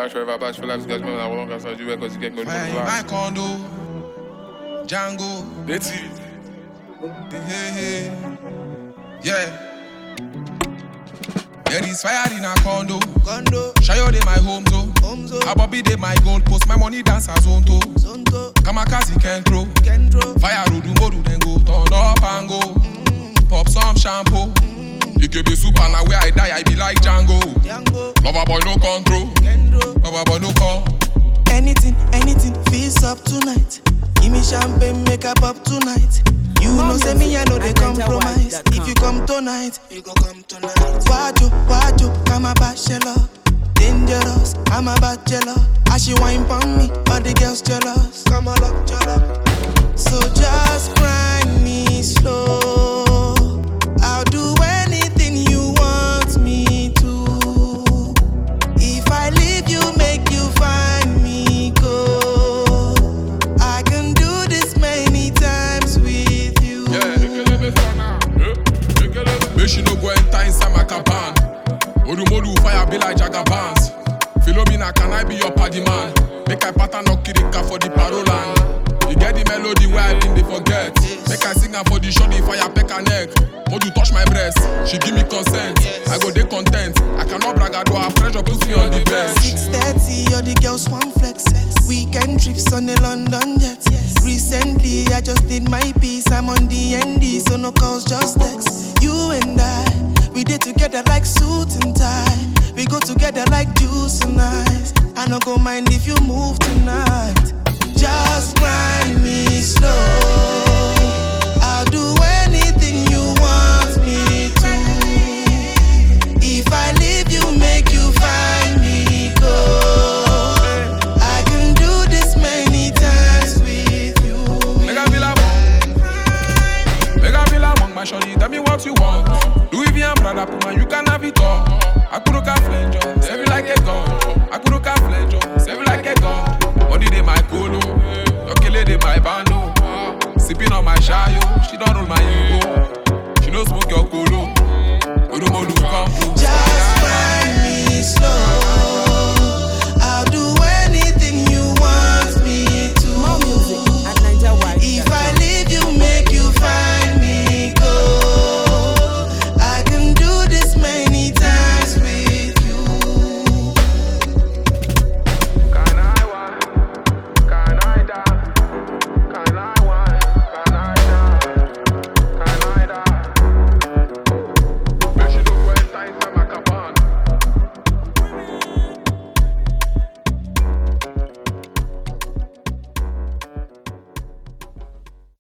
Bash forever, bash for life, guys. Man, I won't answer you because you get good. My condo, Django, That's it. hey. Yeah. There is fire in a condo. Shayo de my home zone. Abobi de my gold post. My money dance as zonto. Kamakazi can throw. Fire rodu modu then go turn up and go. Pop some shampoo. You can be super now where I die I be like Django. Lover boy no control. Lover boy no call. Anything, feels up tonight. Give me champagne, make up tonight. You know say me, I know they compromise. If you come tonight, you go come tonight. Wajo, I'm a bachelor. Dangerous, I'm a bachelor. As she wine pon me, all the girls jealous. Come on up, so just grind me slow. I'll do anything you want me to. If I leave you, make you find me go. I can do this many times with you. Make she no go enter inside my caban. Odumodu fire be like Jagabans. Philomena, can I be your party man? Make I pattern no kirika for the parolan. You get the melody where I been they forget. Make I sing her for the shorty fire peck her neck. Modu touch my breast, she give me consent. I go dey content. I cannot brag, I do her pressure puts me on the best. 6:30, all the girls want flex. Weekend trips on the London jet. Recently, I just did my piece. I'm on the ND, so no calls, just text. You and I, we did together like suit and tie. We go together like juice and ice. I no go mind if you move tonight. Just grind me slow. I'll do anything you want me to. If I leave you, make you find me go. I can do this many times with you. Make I feel like my shorty, tell me what you want. Louis V and Prada, Puma, you can have it all. I could look at flange, save it like a gun. I could look at flange, save it like a gun. Money de my polo, your killer de my bando. Sipping on my shayo, she don't roll my ego.